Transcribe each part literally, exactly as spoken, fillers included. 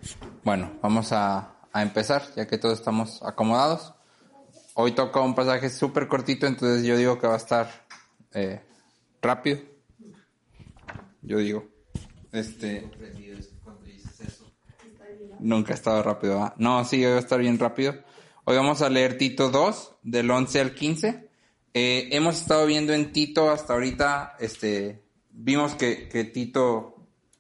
Bueno, vamos a, a empezar, ya que todos estamos acomodados. Hoy toca un pasaje súper cortito, entonces yo digo que va a estar eh, rápido. Yo digo. Este. Nunca ha estado rápido, ¿verdad? No, sí, hoy va a estar bien rápido. Hoy vamos a leer Tito dos, del once al quince. Eh, hemos estado viendo en Tito hasta ahorita, este, vimos que, que Tito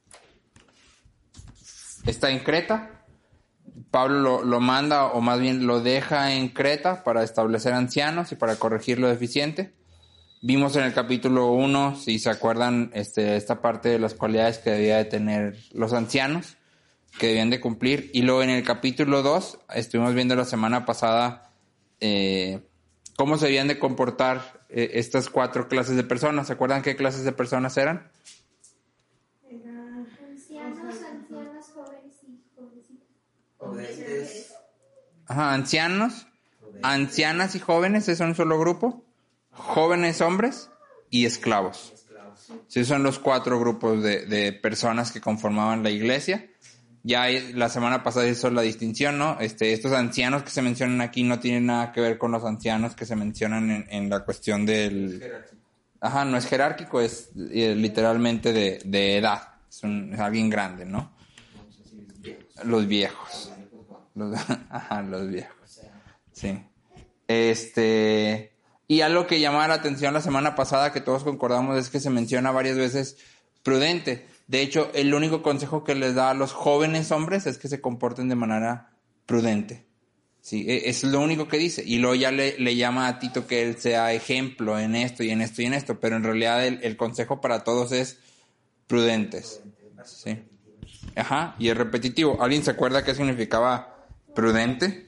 está en Creta. Pablo lo, lo manda, o más bien lo deja en Creta para establecer ancianos y para corregir lo deficiente. Vimos en el capítulo uno, si se acuerdan, este, esta parte de las cualidades que debía de tener los ancianos, que debían de cumplir. Y luego en el capítulo dos, estuvimos viendo la semana pasada eh, cómo se debían de comportar eh, estas cuatro clases de personas. ¿Se acuerdan qué clases de personas eran? Eran ancianos, ancianas, jóvenes y jovencitas. Prudentes. Ajá, ancianos, ancianas y jóvenes, es un solo grupo. Jóvenes hombres y esclavos. Sí, son los cuatro grupos de, de personas que conformaban la iglesia. Ya la semana pasada hizo la distinción, ¿no? Este, estos ancianos que se mencionan aquí no tienen nada que ver con los ancianos que se mencionan en, en la cuestión del... Ajá, no es jerárquico, es eh, literalmente de, de edad. Es, un, es alguien grande, ¿no? Los viejos. Los, ajá, los viejos. Sí. Este... Y algo que llamaba la atención la semana pasada, que todos concordamos, es que se menciona varias veces prudente. De hecho, el único consejo que les da a los jóvenes hombres es que se comporten de manera prudente. Sí, es lo único que dice. Y luego ya le, le llama a Tito que él sea ejemplo en esto y en esto y en esto. Pero en realidad el, el consejo para todos es prudentes. Sí. Ajá, y es repetitivo. ¿Alguien se acuerda qué significaba prudente?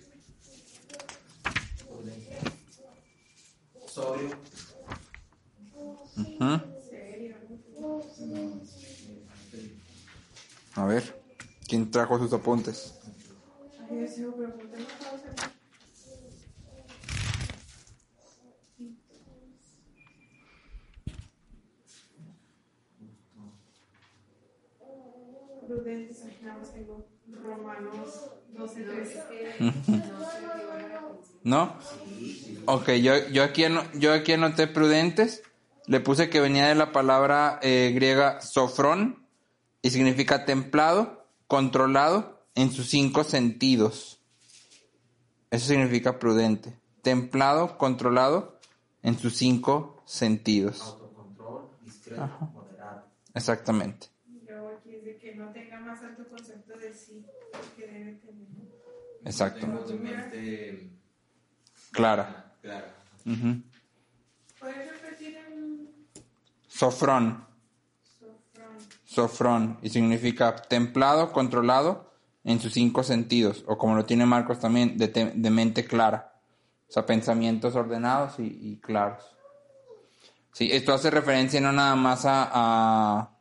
Sobrio. Uh-huh. A ver, ¿quién trajo sus apuntes? Prudentes, nada más tengo Romanos doce trece. ¿No? Ok, yo, yo, aquí, yo aquí anoté prudentes. Le puse que venía de la palabra eh, griega sofrón y significa templado, controlado en sus cinco sentidos. Eso significa prudente. Templado, controlado en sus cinco sentidos. Autocontrol, discreto, Ajá. moderado. Exactamente. Yo aquí es de que no tenga más alto concepto de sí que debe tener. Exacto. Tengo tu mente Clara. clara. Uh-huh. ¿Puedes repetir el Sofrón. sofrón? Sofrón, y significa templado, controlado en sus cinco sentidos, o como lo tiene Marcos también, de, te, de mente clara, o sea, pensamientos ordenados y, y claros. Sí, esto hace referencia no nada más a a,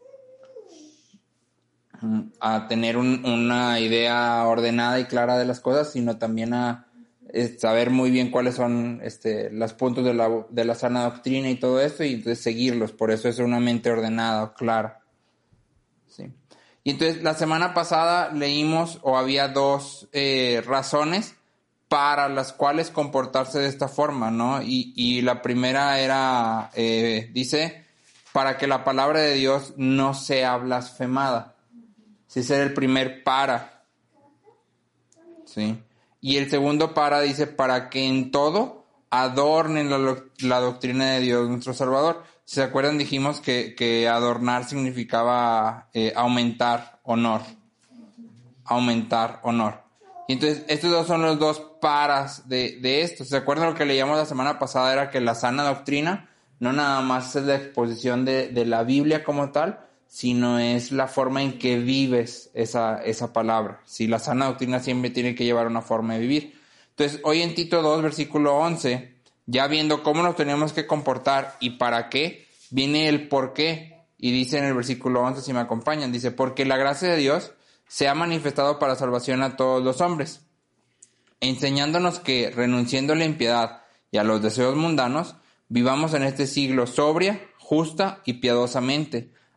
a tener un, una idea ordenada y clara de las cosas, sino también a eh, saber muy bien cuáles son este, los puntos de la, de la sana doctrina y todo esto, y entonces seguirlos. Por eso es una mente ordenada o clara. Sí. Y entonces la semana pasada leímos, o había dos eh, razones para las cuales comportarse de esta forma, ¿no? Y, y la primera era, eh, dice, para que la palabra de Dios no sea blasfemada. Sí, ese era el primer para. Sí. Y el segundo para dice, para que en todo adornen la, la doctrina de Dios nuestro Salvador. Si se acuerdan, dijimos que, que adornar significaba eh, aumentar honor. Aumentar honor. Y entonces, estos dos son los dos paras de, de esto. ¿Se acuerdan lo que leíamos la semana pasada? Era que la sana doctrina no nada más es la exposición de, de la Biblia como tal, sino es la forma en que vives esa, esa palabra. Si la sana doctrina siempre tiene que llevar una forma de vivir. Entonces, hoy en Tito dos, versículo once, ya viendo cómo nos tenemos que comportar y para qué, viene el por qué. Y dice en el versículo once, si me acompañan, dice, porque la gracia de Dios se ha manifestado para salvación a todos los hombres, enseñándonos que, renunciando a la impiedad y a los deseos mundanos, vivamos en este siglo sobria, justa y piadosamente,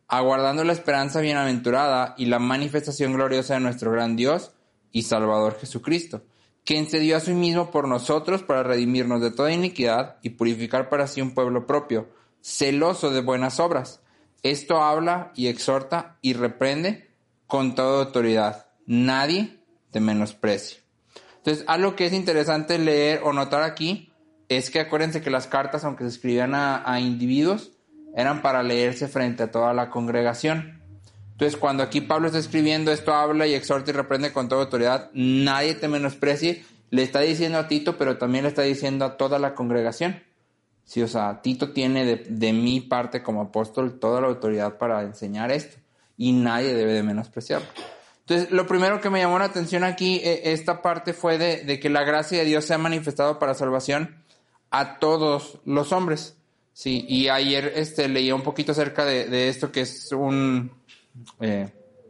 aguardando la esperanza bienaventurada y la manifestación gloriosa de nuestro gran Dios y Salvador Jesucristo, quien se dio a sí mismo por nosotros para redimirnos de toda iniquidad y purificar para sí un pueblo propio, celoso de buenas obras. Esto habla y exhorta y reprende con toda autoridad. Nadie te menosprecie. Entonces, algo que es interesante leer o notar aquí es que acuérdense que las cartas, aunque se escribían a, a individuos, eran para leerse frente a toda la congregación. Entonces, cuando aquí Pablo está escribiendo esto, habla y exhorta y reprende con toda autoridad, nadie te menosprecie, le está diciendo a Tito, pero también le está diciendo a toda la congregación. Sí, o sea, Tito tiene de, de mi parte como apóstol toda la autoridad para enseñar esto, y nadie debe de menospreciarlo. Entonces, lo primero que me llamó la atención aquí, eh, esta parte fue de, de que la gracia de Dios se ha manifestado para salvación a todos los hombres. Sí, y ayer este, leía un poquito acerca de, de esto, que es un, eh,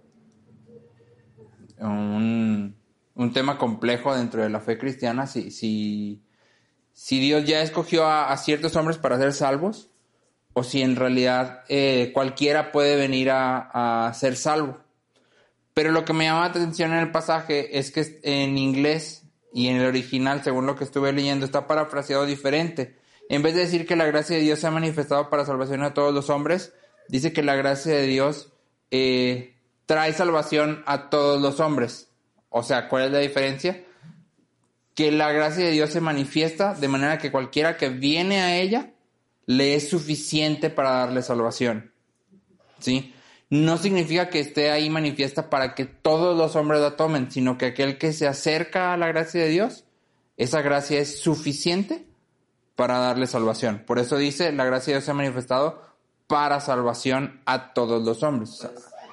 un, un tema complejo dentro de la fe cristiana. Si, si, si Dios ya escogió a, a ciertos hombres para ser salvos, o si en realidad eh, cualquiera puede venir a, a ser salvo. Pero lo que me llama la atención en el pasaje es que en inglés y en el original, según lo que estuve leyendo, está parafraseado diferente. En vez de decir que la gracia de Dios se ha manifestado para salvación a todos los hombres, dice que la gracia de Dios eh, trae salvación a todos los hombres. O sea, ¿cuál es la diferencia? Que la gracia de Dios se manifiesta de manera que cualquiera que viene a ella le es suficiente para darle salvación. ¿Sí? No significa que esté ahí manifiesta para que todos los hombres la tomen, sino que aquel que se acerca a la gracia de Dios, esa gracia es suficiente para darle salvación. Por eso dice, la gracia de Dios se ha manifestado para salvación a todos los hombres. O sea,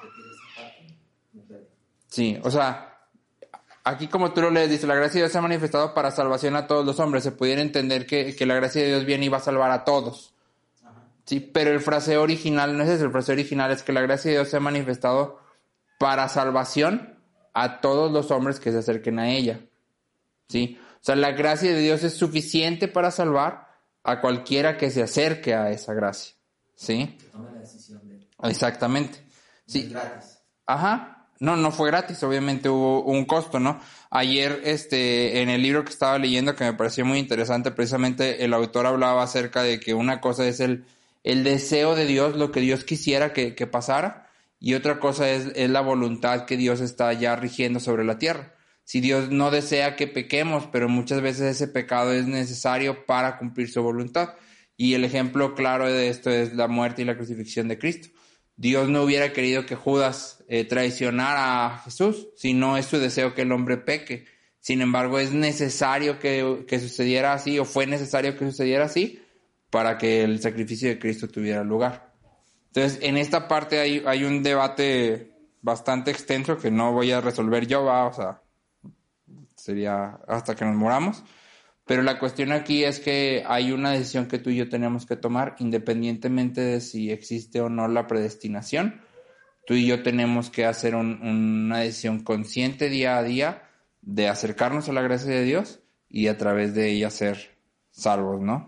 sí, o sea, aquí como tú lo lees, dice, la gracia de Dios se ha manifestado para salvación a todos los hombres. Se pudiera entender que, que la gracia de Dios viene y va a salvar a todos. Sí, pero el fraseo original no es eso. El fraseo original es que la gracia de Dios se ha manifestado para salvación a todos los hombres que se acerquen a ella. Sí, o sea, la gracia de Dios es suficiente para salvar a cualquiera que se acerque a esa gracia. ¿Sí? Que tome la decisión de... Exactamente. Sí. Es gratis. Ajá. No, no fue gratis. Obviamente hubo un costo, ¿no? Ayer, este, en el libro que estaba leyendo, que me pareció muy interesante, precisamente el autor hablaba acerca de que una cosa es el, el deseo de Dios, lo que Dios quisiera que, que pasara, y otra cosa es, es la voluntad que Dios está ya rigiendo sobre la tierra. Si Dios no desea que pequemos, pero muchas veces ese pecado es necesario para cumplir su voluntad. Y el ejemplo claro de esto es la muerte y la crucifixión de Cristo. Dios no hubiera querido que Judas eh, traicionara a Jesús, si no es su deseo que el hombre peque. Sin embargo, es necesario que, que sucediera así, o fue necesario que sucediera así, para que el sacrificio de Cristo tuviera lugar. Entonces, en esta parte hay, hay un debate bastante extenso que no voy a resolver yo, va, o sea, sería hasta que nos moramos. Pero la cuestión aquí es que hay una decisión que tú y yo tenemos que tomar, independientemente de si existe o no la predestinación. Tú y yo tenemos que hacer un, una decisión consciente día a día de acercarnos a la gracia de Dios y a través de ella ser salvos, ¿no?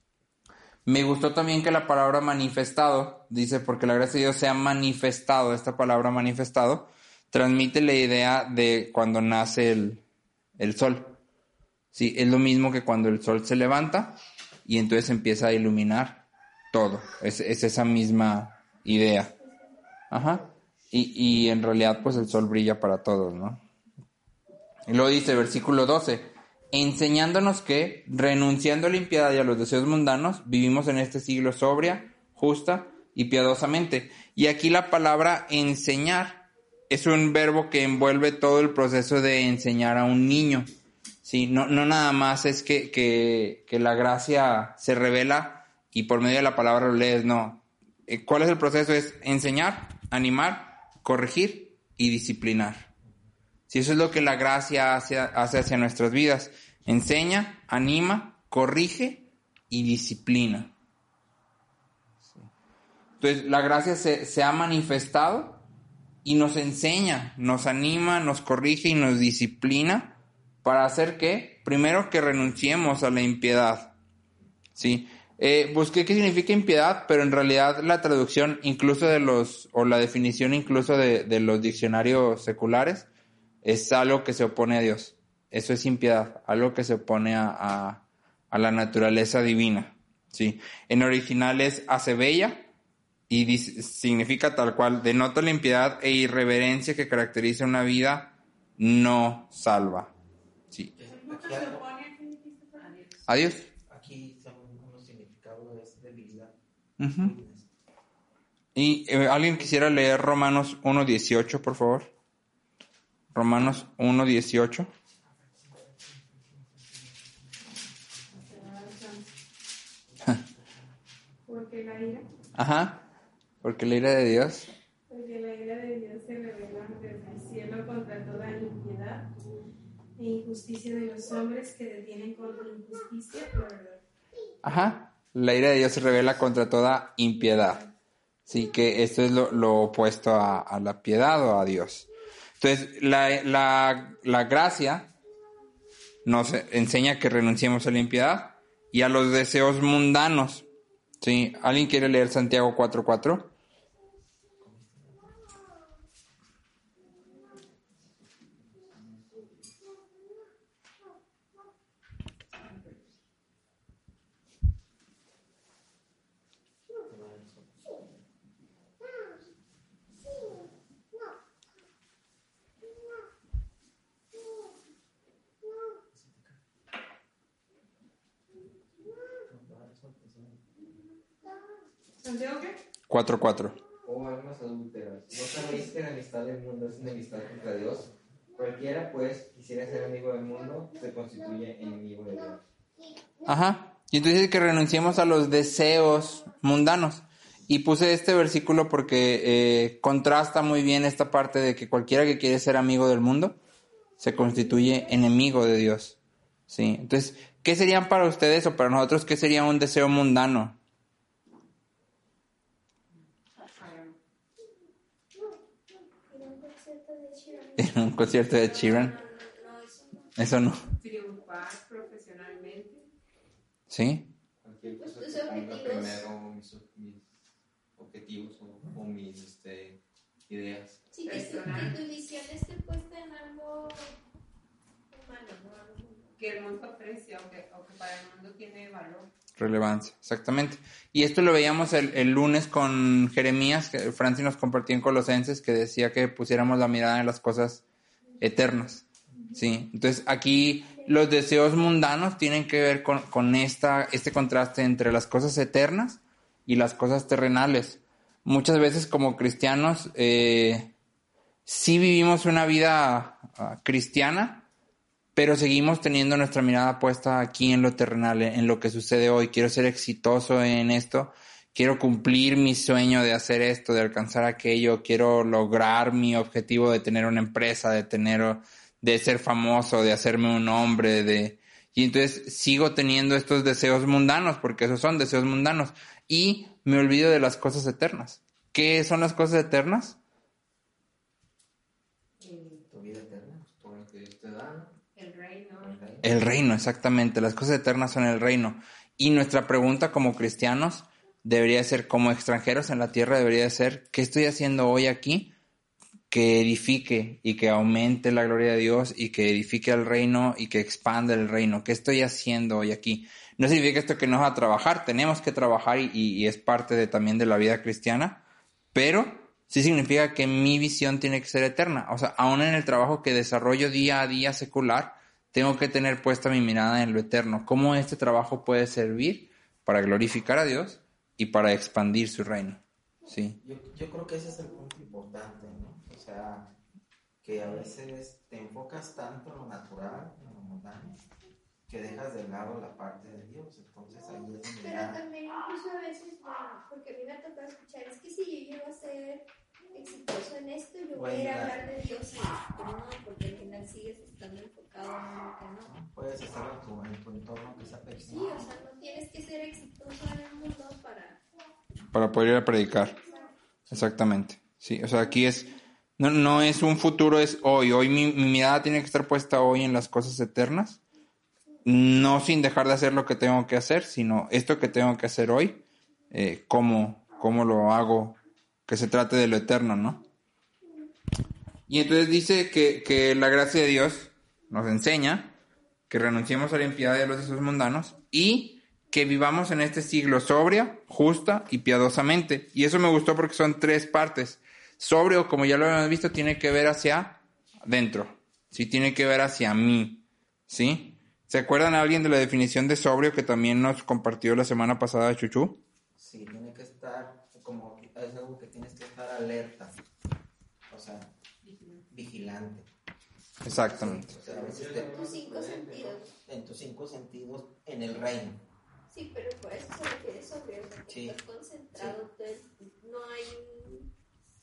Me gustó también que la palabra manifestado, dice, porque la gracia de Dios se ha manifestado. Esta palabra manifestado transmite la idea de cuando nace el, el sol. Sí, es lo mismo que cuando el sol se levanta y entonces empieza a iluminar todo. Es, es esa misma idea. Ajá. Y, y en realidad pues el sol brilla para todos, ¿no? Y luego dice, versículo doce, enseñándonos que, renunciando a la impiedad y a los deseos mundanos, vivimos en este siglo sobria, justa y piadosamente. Y aquí la palabra enseñar es un verbo que envuelve todo el proceso de enseñar a un niño. Sí, no, no nada más es que, que, que la gracia se revela y por medio de la palabra lo lees, no. ¿Cuál es el proceso? Es enseñar, animar, corregir y disciplinar. Sí, eso es lo que la gracia hace, hace hacia nuestras vidas. Enseña, anima, corrige y disciplina. Sí. Entonces, la gracia se, se ha manifestado y nos enseña, nos anima, nos corrige y nos disciplina. ¿Para hacer qué? Primero que renunciemos a la impiedad. ¿Sí? Eh, busqué qué significa impiedad, pero en realidad la traducción incluso de los, o la definición incluso de, de los diccionarios seculares, es algo que se opone a Dios. Eso es impiedad, algo que se opone a, a, a la naturaleza divina. ¿Sí? En original es acebeia y dice, significa tal cual, denota la impiedad e irreverencia que caracteriza una vida no salva. ¿Sí? Nunca se opone a Dios. A Dios. Aquí según un significado es debilidad. Uh-huh. Y eh, alguien quisiera leer Romanos uno dieciocho, por favor. Romanos uno dieciocho. Porque la ira, Ajá. Porque la ira de Dios. porque la ira de Dios se revela desde el cielo contra toda impiedad e injusticia de los hombres que detienen con injusticia la verdad. Ajá. La ira de Dios se revela contra toda impiedad. Sí, que esto es lo, lo opuesto a, a la piedad o a Dios. Entonces, la, la, la gracia nos enseña que renunciemos a la impiedad y a los deseos mundanos. ¿Sí? ¿Alguien quiere leer Santiago cuatro cuatro? ¿Santiago qué? cuatro cuatro. Oh almas adúlteras, ¿no sabéis que la amistad del mundo es enemistad contra Dios? Cualquiera, pues, quisiera ser amigo del mundo, se constituye enemigo de Dios. Ajá. Y entonces dice que renunciemos a los deseos mundanos. Y puse este versículo porque eh, contrasta muy bien esta parte de que cualquiera que quiere ser amigo del mundo se constituye enemigo de Dios. ¿Sí? Entonces, ¿qué serían para ustedes o para nosotros qué sería un deseo mundano? En un concierto de Sheeran. Eso no. Triunfar profesionalmente. ¿Sí? Cualquier cosa Tus que ponga objetivos. primero mis, mis objetivos o, o mis este, ideas. Sí, que tu, que tu visión esté puesta en algo humano, ¿no? Algo- Que el mundo aprecia o que, o que para el mundo tiene valor. Relevancia, exactamente. Y esto lo veíamos el, el lunes con Jeremías, que Francis nos compartió en Colosenses, que decía que pusiéramos la mirada en las cosas eternas. Sí, entonces aquí los deseos mundanos tienen que ver con, con esta, este contraste entre las cosas eternas y las cosas terrenales. Muchas veces como cristianos eh, sí vivimos una vida uh, cristiana, pero seguimos teniendo nuestra mirada puesta aquí en lo terrenal, en lo que sucede hoy. Quiero ser exitoso en esto, quiero cumplir mi sueño de hacer esto, de alcanzar aquello, quiero lograr mi objetivo de tener una empresa, de tener, de ser famoso, de hacerme un hombre, de... Y entonces sigo teniendo estos deseos mundanos, porque esos son deseos mundanos, y me olvido de las cosas eternas. ¿Qué son las cosas eternas? Tu vida eterna, todo lo que Dios te da. El reino. el reino. El reino, exactamente. Las cosas eternas son el reino. Y nuestra pregunta como cristianos debería ser, como extranjeros en la tierra, debería ser, ¿qué estoy haciendo hoy aquí que edifique y que aumente la gloria de Dios y que edifique el reino y que expanda el reino? ¿Qué estoy haciendo hoy aquí? No significa esto que no vas a trabajar, tenemos que trabajar y, y es parte de, también de la vida cristiana, pero sí significa que mi visión tiene que ser eterna. O sea, aún en el trabajo que desarrollo día a día secular, tengo que tener puesta mi mirada en lo eterno. ¿Cómo este trabajo puede servir para glorificar a Dios y para expandir su reino? Sí. Yo, yo creo que ese es el punto importante, ¿no? O sea, que a veces te enfocas tanto en lo natural, en lo mundano, que dejas de lado la parte de Dios. Entonces ahí es donde Pero ya... también incluso a veces, bueno, porque a mí me ha tocado escuchar, es que si yo llego a ser exitoso en esto, yo voy a ir a hablar de Dios, y pero no, porque al final sigues estando enfocado en lo que no. Puedes estar en tu, en tu entorno que sea Sí, pequeño. o sea, no tienes que ser exitoso en el mundo para... Para poder ir a predicar. Exactamente. Sí, o sea, aquí es... No, no es un futuro, es hoy. Hoy mi, mi mirada tiene que estar puesta hoy en las cosas eternas no sin dejar de hacer lo que tengo que hacer, sino esto que tengo que hacer hoy, eh, cómo, cómo lo hago, que se trate de lo eterno, ¿no? Y entonces dice que, que la gracia de Dios nos enseña que renunciemos a la impiedad y a los deseos mundanos y que vivamos en este siglo sobria, justa y piadosamente. Y eso me gustó porque son tres partes. Sobrio, como ya lo hemos visto, tiene que ver hacia dentro, ¿sí? Tiene que ver hacia mí, ¿sí? ¿Se acuerdan a alguien de la definición de sobrio que también nos compartió la semana pasada Chuchu? Sí, tiene que estar, como es algo que tienes que estar alerta, o sea, vigilante. Exactamente. Sí, o sea, a veces te, En tus cinco sentidos. en tus cinco sentidos en el reino. Sí, pero por eso se refiere sobre, o sea, que Sí. estás concentrado, entonces no hay un...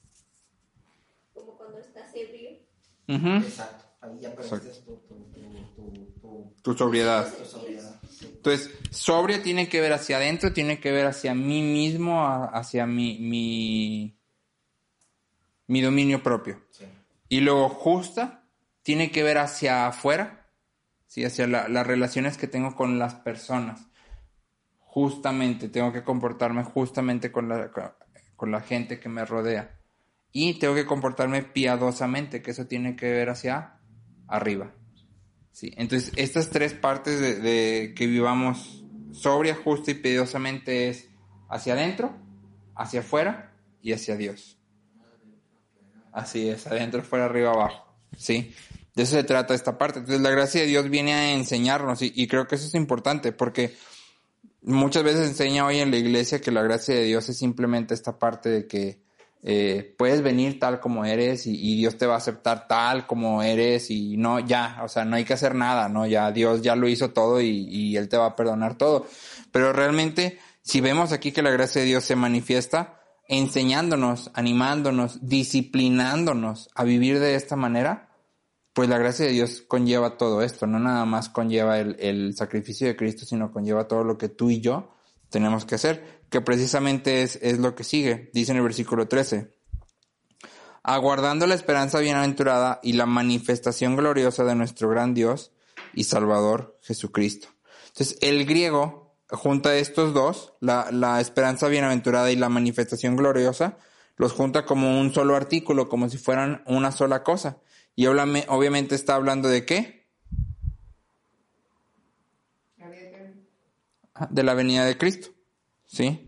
como cuando estás ebrio. Uh-huh. Exacto, ahí ya perdiste tu, tu, tu, tu, tu, Tu sobriedad. tu sobriedad. Sí. Entonces, sobrio tiene que ver hacia adentro, tiene que ver hacia mí mismo, a- hacia mi, mi, mi dominio propio. Sí. Y luego justa tiene que ver hacia afuera, ¿sí? Hacia la- las relaciones que tengo con las personas. Justamente, tengo que comportarme justamente con la, con la gente que me rodea. Y tengo que comportarme piadosamente, que eso tiene que ver hacia arriba. Sí, entonces estas tres partes de, de que vivamos sobria, justa y piadosamente es hacia adentro, hacia afuera y hacia Dios. Así es, adentro, fuera, arriba, abajo. Sí, de eso se trata esta parte. Entonces la gracia de Dios viene a enseñarnos y, y creo que eso es importante porque muchas veces se enseña hoy en la iglesia que la gracia de Dios es simplemente esta parte de que eh, puedes venir tal como eres y, y Dios te va a aceptar tal como eres y no, ya, o sea, no hay que hacer nada, ¿no? Ya Dios ya lo hizo todo y, y Él te va a perdonar todo. Pero realmente, si vemos aquí que la gracia de Dios se manifiesta enseñándonos, animándonos, disciplinándonos a vivir de esta manera, pues la gracia de Dios conlleva todo esto, no nada más conlleva el, el sacrificio de Cristo, sino conlleva todo lo que tú y yo tenemos que hacer, que precisamente es, es lo que sigue, dice en el versículo trece. Aguardando la esperanza bienaventurada y la manifestación gloriosa de nuestro gran Dios y Salvador Jesucristo. Entonces, el griego junta estos dos, la, la esperanza bienaventurada y la manifestación gloriosa, los junta como un solo artículo, como si fueran una sola cosa. Y obviamente está hablando de ¿qué? De la venida de Cristo, ¿sí?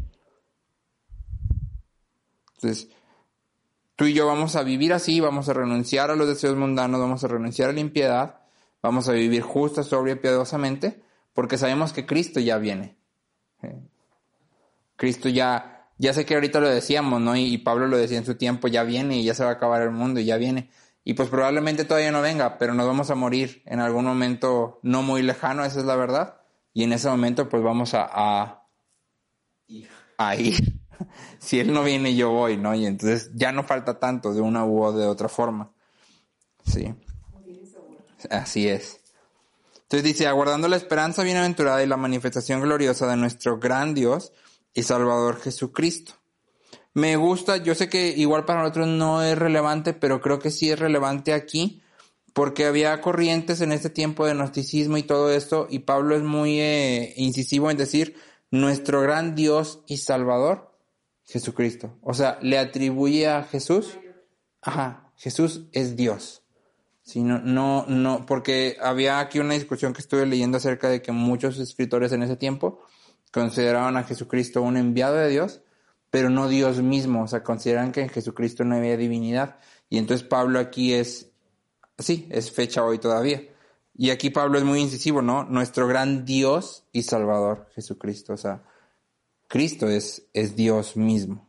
Entonces, tú y yo vamos a vivir así, vamos a renunciar a los deseos mundanos, vamos a renunciar a la impiedad, vamos a vivir justa, sobria y piadosamente, porque sabemos que Cristo ya viene. ¿Sí? Cristo ya, ya sé que ahorita lo decíamos, ¿no? Y, y Pablo lo decía en su tiempo, ya viene y ya se va a acabar el mundo y ya viene. Y pues probablemente todavía no venga, pero nos vamos a morir en algún momento no muy lejano, esa es la verdad. Y en ese momento pues vamos a, a, a ir. Si Él no viene, yo voy, ¿no? Y entonces ya no falta tanto de una u de otra forma. Sí. Así es. Entonces dice, aguardando la esperanza bienaventurada y la manifestación gloriosa de nuestro gran Dios y Salvador Jesucristo. Me gusta, yo sé que igual para nosotros no es relevante, pero creo que sí es relevante aquí, porque había corrientes en este tiempo de gnosticismo y todo esto, y Pablo es muy eh, incisivo en decir, nuestro gran Dios y Salvador, Jesucristo. O sea, le atribuye a Jesús, ajá, Jesús es Dios. Sí, no, no, no, porque había aquí una discusión que estuve leyendo acerca de que muchos escritores en ese tiempo consideraban a Jesucristo un enviado de Dios, pero no Dios mismo, o sea, consideran que en Jesucristo no había divinidad. Y entonces Pablo aquí es, sí, es fecha hoy todavía. Y aquí Pablo es muy incisivo, ¿no? Nuestro gran Dios y Salvador, Jesucristo. O sea, Cristo es, es Dios mismo.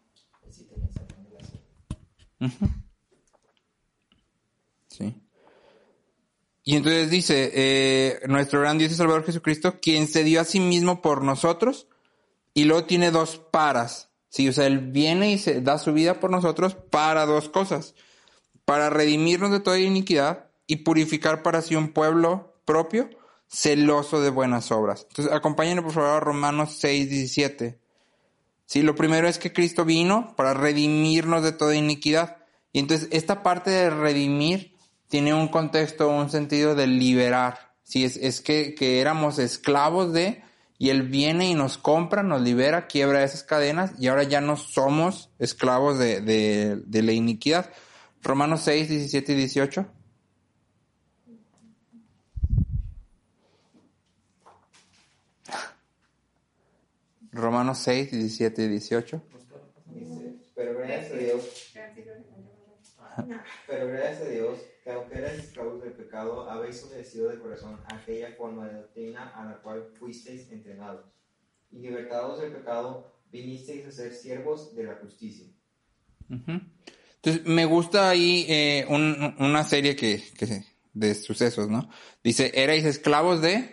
Uh-huh. Sí. Y entonces dice, eh, nuestro gran Dios y Salvador Jesucristo, quien se dio a sí mismo por nosotros, y luego tiene dos paras. Sí, o sea, Él viene y se da su vida por nosotros para dos cosas. Para redimirnos de toda iniquidad y purificar para sí un pueblo propio, celoso de buenas obras. Entonces, acompáñenme por favor a Romanos seis diecisiete. Sí, lo primero es que Cristo vino para redimirnos de toda iniquidad. Y entonces, esta parte de redimir tiene un contexto, un sentido de liberar. Sí, es, es que, que éramos esclavos de, y Él viene y nos compra, nos libera, quiebra esas cadenas, y ahora ya no somos esclavos de, de, de la iniquidad. Romanos seis, diecisiete y dieciocho. Romanos seis, diecisiete y dieciocho. Dice, pero gracias a Dios, pero gracias a Dios, que aunque erais esclavos del pecado, habéis obedecido de corazón aquella forma de doctrina a la cual fuisteis entrenados. Y libertados del pecado, vinisteis a ser siervos de la justicia. Uh-huh. Entonces, me gusta ahí eh, un, una serie que, que de sucesos, ¿no? Dice, erais esclavos de...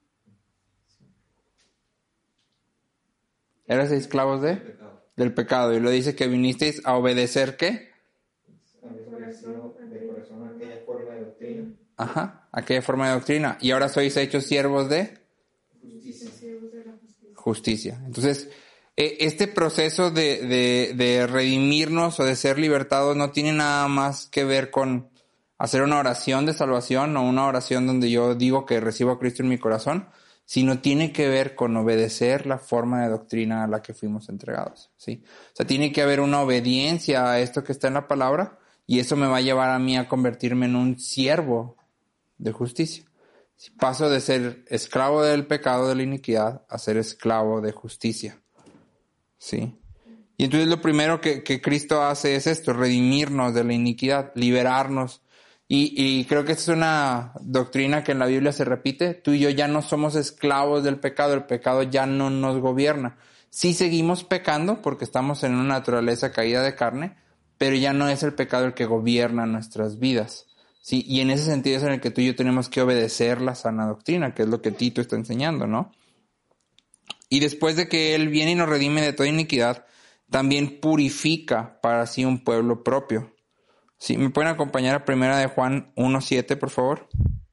¿Erais esclavos de? El pecado. Del pecado. Y lo dice que vinisteis a obedecer, ¿qué? Habéis obedecido de corazón aquella forma de doctrina. Ajá, aquella forma de doctrina. Y ahora sois hechos siervos de Justicia. justicia. Entonces, eh, este proceso de, de, de redimirnos o de ser libertados no tiene nada más que ver con hacer una oración de salvación o una oración donde yo digo que recibo a Cristo en mi corazón, sino tiene que ver con obedecer la forma de doctrina a la que fuimos entregados, ¿sí? O sea, tiene que haber una obediencia a esto que está en la palabra, y eso me va a llevar a mí a convertirme en un siervo de justicia. Si paso de ser esclavo del pecado de la iniquidad a ser esclavo de justicia, ¿sí? Y entonces lo primero que, que Cristo hace es esto, redimirnos de la iniquidad, liberarnos. Y, y creo que esta es una doctrina que en la Biblia se repite. Tú y yo ya no somos esclavos del pecado, el pecado ya no nos gobierna. Sí seguimos pecando porque estamos en una naturaleza caída de carne, pero ya no es el pecado el que gobierna nuestras vidas. Sí, y en ese sentido es en el que tú y yo tenemos que obedecer la sana doctrina, que es lo que Tito está enseñando, ¿no? Y después de que Él viene y nos redime de toda iniquidad, también purifica para sí un pueblo propio. Sí, ¿me pueden acompañar a Primera de Juan uno siete, por favor?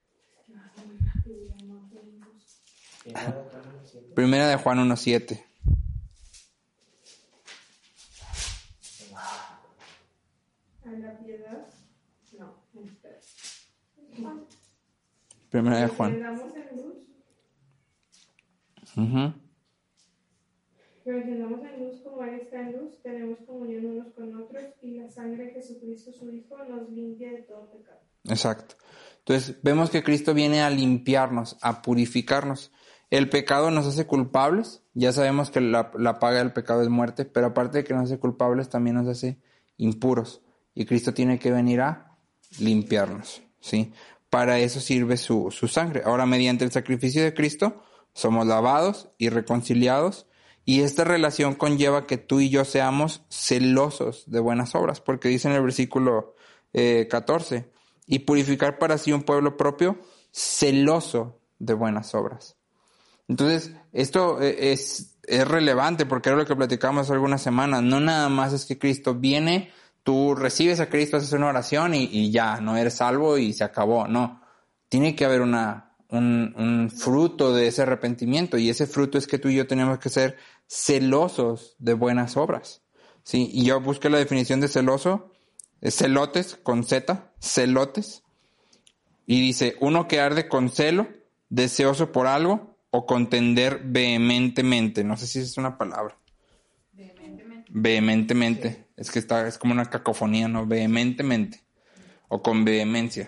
Primera de Juan uno siete. A la piedad, no, espera. Primera de Juan. Andamos en luz, Uh-huh. pero si andamos en luz como Él está en luz, tenemos comunión unos con otros, y la sangre de Jesucristo su Hijo nos limpia de todo pecado. Exacto. Entonces, vemos que Cristo viene a limpiarnos, a purificarnos. El pecado nos hace culpables. Ya sabemos que la, la paga del pecado es muerte, pero aparte de que nos hace culpables, también nos hace impuros. Y Cristo tiene que venir a limpiarnos, ¿sí? Para eso sirve su, su sangre. Ahora, mediante el sacrificio de Cristo, somos lavados y reconciliados. Y esta relación conlleva que tú y yo seamos celosos de buenas obras, porque dice en el versículo eh, catorce, y purificar para sí un pueblo propio celoso de buenas obras. Entonces, esto es, es relevante porque era lo que platicamos hace algunas semanas. No nada más es que Cristo viene, tú recibes a Cristo, haces una oración y, y ya, no eres salvo y se acabó. No, tiene que haber una, un, un fruto de ese arrepentimiento, y ese fruto es que tú y yo tenemos que ser celosos de buenas obras. Sí, y yo busqué la definición de celoso, es celotes con Z, celotes, y dice, uno que arde con celo, deseoso por algo, o contender vehementemente. No sé si es una palabra. Vehementemente. Vehementemente. Sí. Es que está, es como una cacofonía, ¿no? Vehementemente. O con vehemencia.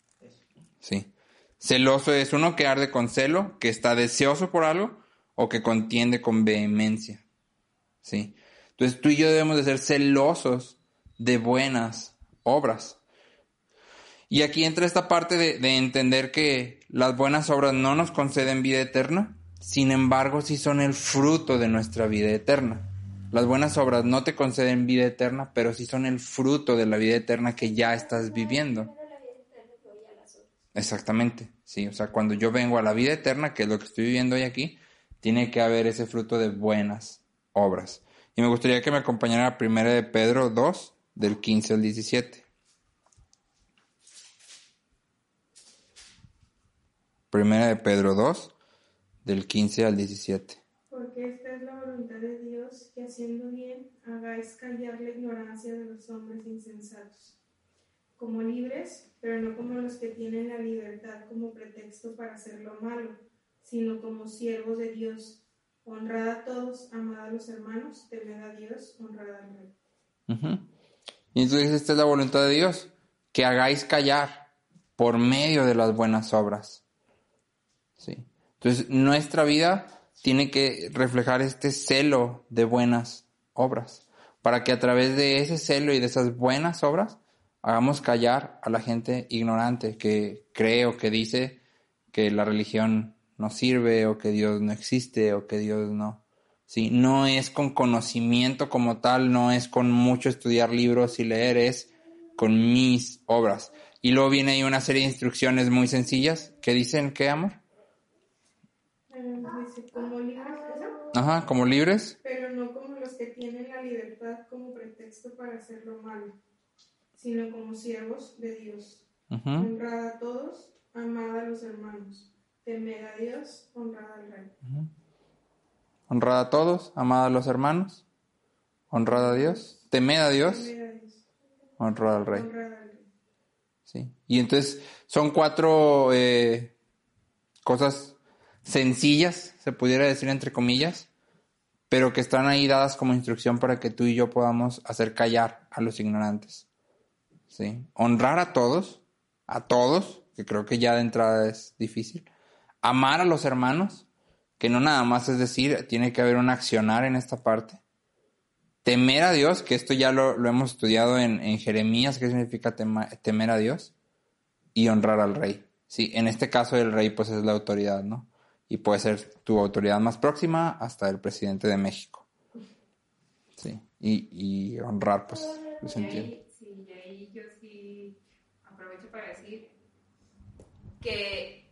Sí. Celoso es uno que arde con celo, que está deseoso por algo, o que contiende con vehemencia. Sí. Entonces tú y yo debemos de ser celosos de buenas obras. Y aquí entra esta parte de, de entender que las buenas obras no nos conceden vida eterna, sin embargo sí son el fruto de nuestra vida eterna. Las buenas obras no te conceden vida eterna, pero sí son el fruto de la vida eterna que ya estás viviendo. Exactamente, sí. O sea, cuando yo vengo a la vida eterna, que es lo que estoy viviendo hoy aquí, tiene que haber ese fruto de buenas obras. Y me gustaría que me acompañara a Primera de Pedro dos, del quince al diecisiete. Primera de Pedro dos, del quince al diecisiete. Porque esta es la voluntad de Dios, que haciendo bien hagáis callar la ignorancia de los hombres insensatos, como libres, pero no como los que tienen la libertad como pretexto para hacer lo malo, sino como siervos de Dios. Honrad a todos, amad a los hermanos, temed a Dios, honrad al rey. Uh-huh. Y entonces esta es la voluntad de Dios, que hagáis callar por medio de las buenas obras. Sí. Entonces nuestra vida tiene que reflejar este celo de buenas obras, para que a través de ese celo y de esas buenas obras hagamos callar a la gente ignorante que cree o que dice que la religión no sirve o que Dios no existe o que Dios no. Sí, no es con conocimiento como tal, no es con mucho estudiar libros y leer, es con mis obras. Y luego viene ahí una serie de instrucciones muy sencillas que dicen, ¿qué, amor? Eh, dice, como libres, ¿eso? Ajá, como libres. Pero no como los que tienen la libertad como pretexto para hacer lo malo, sino como siervos de Dios. Uh-huh. Honrad a todos, amad a los hermanos, temed a Dios, honrad al rey. Uh-huh. Honrad a todos, amad a los hermanos, honrad a Dios, temed a Dios, Temed a Dios, honrad al rey. honrad al rey. Sí. Y entonces son cuatro eh, cosas sencillas, se pudiera decir entre comillas, pero que están ahí dadas como instrucción para que tú y yo podamos hacer callar a los ignorantes. ¿Sí? Honrar a todos, a todos, que creo que ya de entrada es difícil. Amar a los hermanos, que no nada más es decir, tiene que haber un accionar en esta parte. Temer a Dios, que esto ya lo, lo hemos estudiado en, en Jeremías, ¿qué significa tema, temer a Dios? Y honrar al rey. Sí, en este caso el rey pues es la autoridad, ¿no? Y puede ser tu autoridad más próxima hasta el presidente de México. Sí, y, y honrar pues, pues entiendo. Sí, y ahí yo sí aprovecho para decir que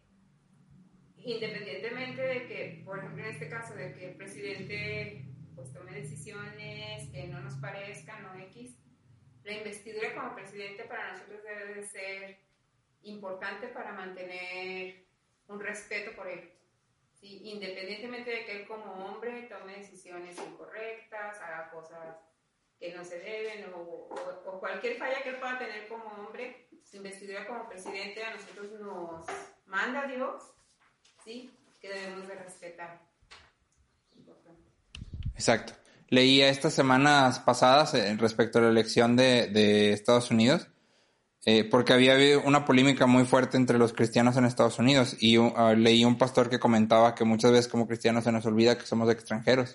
independientemente de que, por ejemplo en este caso, de que el presidente pues tome decisiones que no nos parezcan o X, la investidura como presidente para nosotros debe de ser importante para mantener un respeto por él. Sí, independientemente de que él como hombre tome decisiones incorrectas, haga cosas que no se deben o, o, o cualquier falla que él pueda tener como hombre, su investidura como presidente a nosotros nos manda Dios, ¿sí? Que debemos de respetar. Importante. Exacto. Leía estas semanas pasadas eh, respecto a la elección de, de Estados Unidos, eh, porque había habido una polémica muy fuerte entre los cristianos en Estados Unidos y uh, leí un pastor que comentaba que muchas veces como cristianos se nos olvida que somos extranjeros.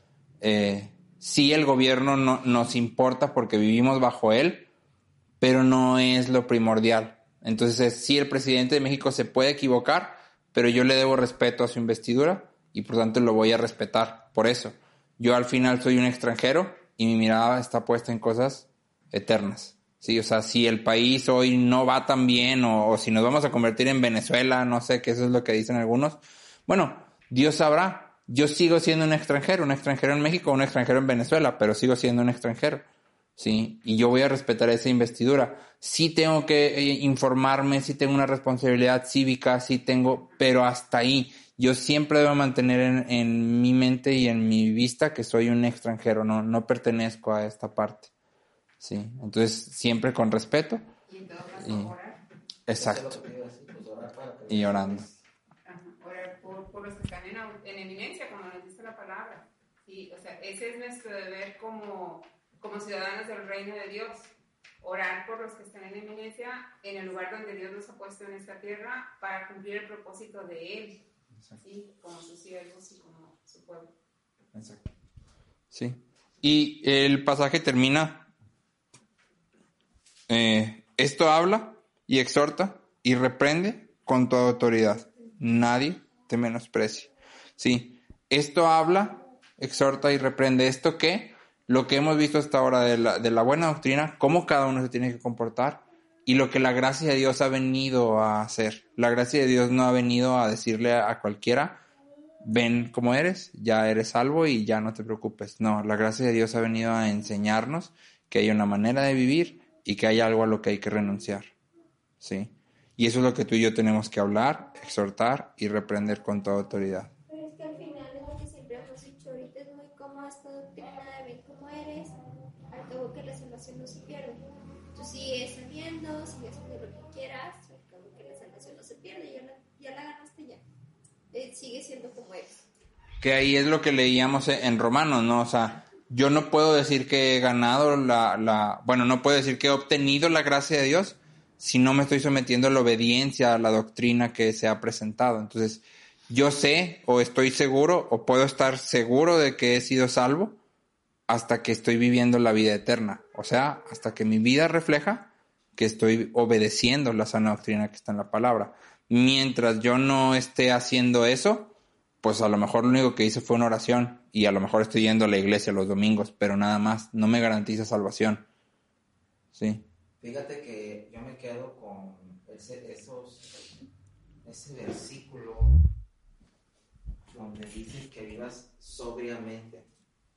Eh, sí, el gobierno no, nos importa porque vivimos bajo él, pero no es lo primordial. Entonces, sí, el presidente de México se puede equivocar, pero yo le debo respeto a su investidura y por tanto lo voy a respetar por eso. Yo al final soy un extranjero y mi mirada está puesta en cosas eternas. Sí, o sea, si el país hoy no va tan bien o, o si nos vamos a convertir en Venezuela, no sé, que eso es lo que dicen algunos. Bueno, Dios sabrá. Yo sigo siendo un extranjero, un extranjero en México, un extranjero en Venezuela, pero sigo siendo un extranjero. Sí, y yo voy a respetar esa investidura. Sí tengo que eh, informarme, sí tengo una responsabilidad cívica, sí tengo, pero hasta ahí. Yo siempre debo mantener en, en mi mente y en mi vista que soy un extranjero, no, no pertenezco a esta parte. Sí, entonces siempre con respeto. Y en todo caso, y, orar. exacto. Decir, pues, orar para que Y orando. Ajá, orar por, por los que están en, en eminencia, como nos dice la palabra. Sí, o sea, ese es nuestro deber como, como ciudadanos del reino de Dios. Orar por los que están en eminencia en el lugar donde Dios nos ha puesto en esta tierra para cumplir el propósito de Él. Sí, como sus siervos y como su pueblo. Exacto. Sí. Y el pasaje termina. Eh, esto habla y exhorta y reprende con toda autoridad. Nadie te menosprecie. Sí. Esto habla, exhorta y reprende. ¿Esto qué? Lo que hemos visto hasta ahora de la, de la buena doctrina, cómo cada uno se tiene que comportar y lo que la gracia de Dios ha venido a hacer. La gracia de Dios no ha venido a decirle a cualquiera, ven como eres, ya eres salvo y ya no te preocupes. No, la gracia de Dios ha venido a enseñarnos que hay una manera de vivir y que hay algo a lo que hay que renunciar. ¿Sí? Y eso es lo que tú y yo tenemos que hablar, exhortar y reprender con toda autoridad. Pero es que al final es lo que siempre hemos dicho, ahorita es muy cómoda esta doctrina de ven cómo eres, al cabo que la salvación no se pierde. Entonces tú sigues saliendo, sigues haciendo lo que quieras, como que la salvación no se pierde, ya la, ya la ganaste ya. Eh, sigue siendo como es. Que ahí es lo que leíamos en Romanos, ¿no? O sea, yo no puedo decir que he ganado la, la... Bueno, no puedo decir que he obtenido la gracia de Dios si no me estoy sometiendo a la obediencia a la doctrina que se ha presentado. Entonces, yo sé o estoy seguro o puedo estar seguro de que he sido salvo hasta que estoy viviendo la vida eterna. O sea, hasta que mi vida refleja que estoy obedeciendo la sana doctrina que está en la palabra. Mientras yo no esté haciendo eso, pues a lo mejor lo único que hice fue una oración y a lo mejor estoy yendo a la iglesia los domingos, pero nada más, no me garantiza salvación. Sí. Fíjate que yo me quedo con ese, esos, ese versículo donde dice que vivas sobriamente.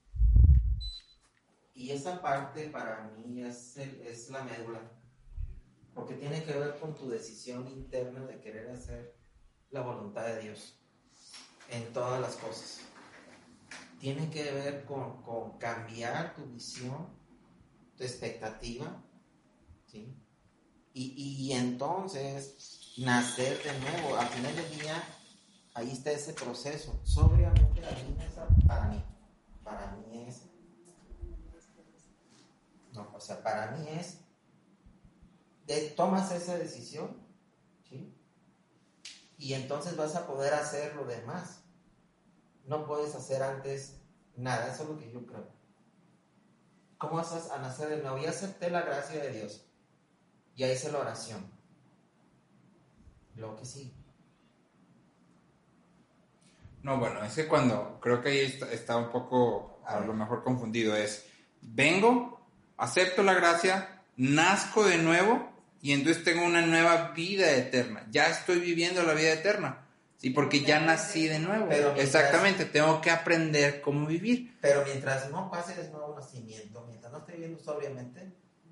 Y esa parte para mí es, el, es la médula, porque tiene que ver con tu decisión interna de querer hacer la voluntad de Dios en todas las cosas. Tiene que ver con, con cambiar tu visión, tu expectativa, ¿sí? Y, y entonces nacer de nuevo. Al final del día, ahí está ese proceso. Sobriamente la vida para mí, para mí es, no, o sea, para mí es, de, tomas esa decisión, ¿sí? Y entonces vas a poder hacer lo demás. No puedes hacer antes nada, eso es lo que yo creo. ¿Cómo vas a nacer de nuevo? Ya acepté la gracia de Dios. Ya hice la oración. Lo que sí. No, bueno, es que cuando, creo que ahí está, está un poco, a lo mejor confundido, es, vengo, acepto la gracia, nazco de nuevo, y entonces tengo una nueva vida eterna. Ya estoy viviendo la vida eterna. Sí, porque ya nací de nuevo. Pero mientras, exactamente, tengo que aprender cómo vivir. Pero mientras no pase el nuevo nacimiento, mientras no esté viviendo sobriamente.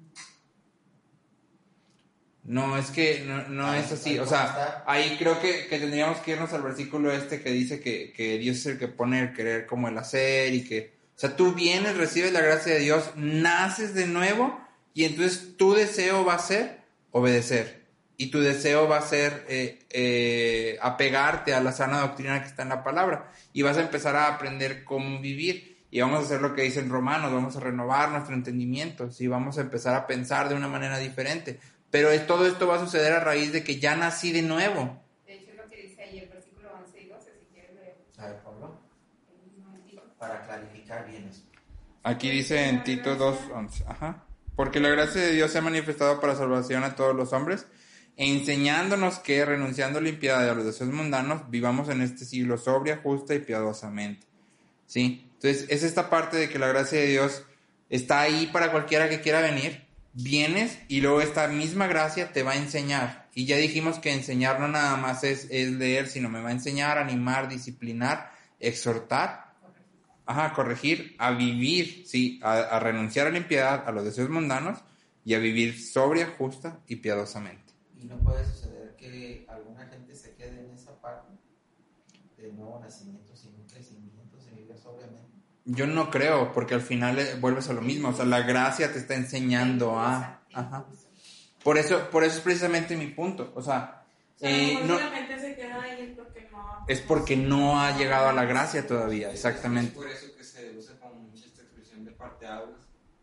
No, es que no, no ahí, es así. O sea, está. Ahí creo que, que tendríamos que irnos al versículo este que dice que, que Dios es el que pone el querer como el hacer y que... O sea, tú vienes, recibes la gracia de Dios, naces de nuevo y entonces tu deseo va a ser obedecer. Y tu deseo va a ser eh, eh, apegarte a la sana doctrina que está en la palabra. Y vas a empezar a aprender cómo vivir. Y vamos a hacer lo que dicen Romanos, vamos a renovar nuestro entendimiento. ¿Sí? Vamos a empezar a pensar de una manera diferente. Pero es, todo esto va a suceder a raíz de que ya nací de nuevo. De hecho, es lo que dice ahí el versículo once y doce, si quieres leer. A ver, Pablo. Para clarificar bien eso. Aquí dice en Tito dos once. Ajá. Porque la gracia de Dios se ha manifestado para salvación a todos los hombres, enseñándonos que, renunciando a la impiedad y a los deseos mundanos, vivamos en este siglo sobria, justa y piadosamente. ¿Sí? Entonces, es esta parte de que la gracia de Dios está ahí para cualquiera que quiera venir. Vienes y luego esta misma gracia te va a enseñar. Y ya dijimos que enseñar no nada más es, es leer, sino me va a enseñar, animar, disciplinar, exhortar, ajá, corregir, a vivir, ¿sí? A, a renunciar a la impiedad, a los deseos mundanos y a vivir sobria, justa y piadosamente. ¿Y no puede suceder que alguna gente se quede en esa parte del nuevo nacimiento sin un crecimiento, sin vivir sobriamente? Yo no creo, porque al final vuelves a lo mismo, o sea, la gracia te está enseñando a... Ajá. Por eso, por eso es precisamente mi punto, o sea... O sea, eh, no, la gente se queda ahí porque no... Es porque no ha llegado a la gracia todavía, exactamente. Es por eso que se usa como mucha esta expresión de parteaguas,